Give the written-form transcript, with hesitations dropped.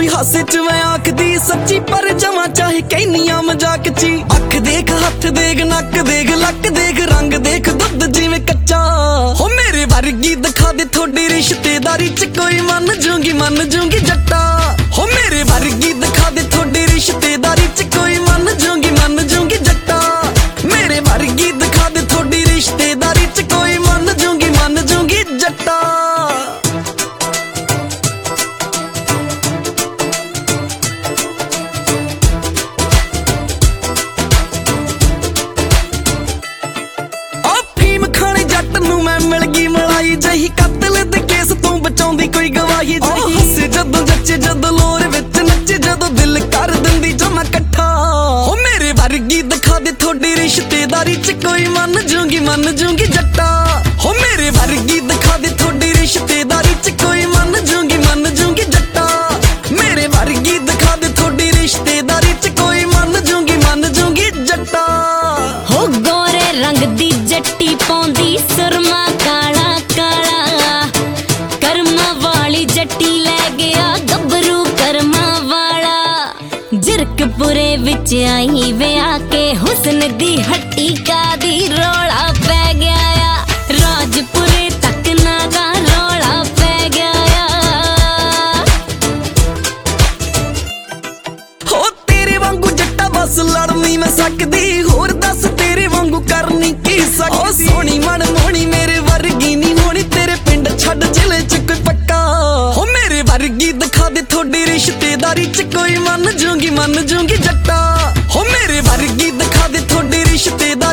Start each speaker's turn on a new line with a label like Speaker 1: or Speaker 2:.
Speaker 1: हासे च मैं आखदी सच्ची पर जमा चाहे कहनिया मजाक ची। अख देख हथ देख नक देख लक देख रंग देख दुध जिवें कच्चा। हो मेरे वर्गी दिखा दे थोड़ी रिश्तेदारी च कोई मन जूंगी जट्टा। हो मेरे वर्गी दिखा दे थोड़ी रिश्तेदारी च कोई मन जूंगी जट्टा। मेरे वर्गी दिखा दे थोड़ी रिश्तेदारी च कोई मन जूंगी जट्टा। मिल गई मलाई जही कतल दे केस तू बचाउंदी कोई गवाही जही। हसे जदों जच्चे जदों लोर विच नच्चे जदों दिल कर दिंदी जमा कट्ठा। हो मेरे वर्गी दिखा दे थोड़ी रिश्तेदारी च कोई मन जूंगी जट्टा। हो मेरे वर्गी दिखा दे थोड़ी रिश्तेदारी च कोई मन जूंगी जट्टा। मेरे वर्गी दिखा दे थोड़ी रिश्तेदारी च कोई मन जूंगी जट्टा।
Speaker 2: हो गोरे रंग दी जट्टी पौंदी सुरमा काला काला। कर्मा वाली जट्टी लै गया गबरू कर्मा वाला। जिरकपुरे विच आई विआ के हुस्न दी हट्टी का दी रोला पै गया। राजपुरे तक नागा रोला पै गया।
Speaker 1: हो तेरे वांगू जट्टा बस लड़ नहीं मैं सकदी होर दस तेरे वांगू करनी की सकदी। सोनी मन मोहनी मेरे वर्गी नहीं होनी तेरे पिंड छड़ जिले च कोई पक्का। हो मेरे वर्गी दिखा दे थोड़ी रिश्तेदारी च कोई मन जूंगी जट्टा। हो मेरे वर्गी दिखा दे थोड़ी रिश्तेदारी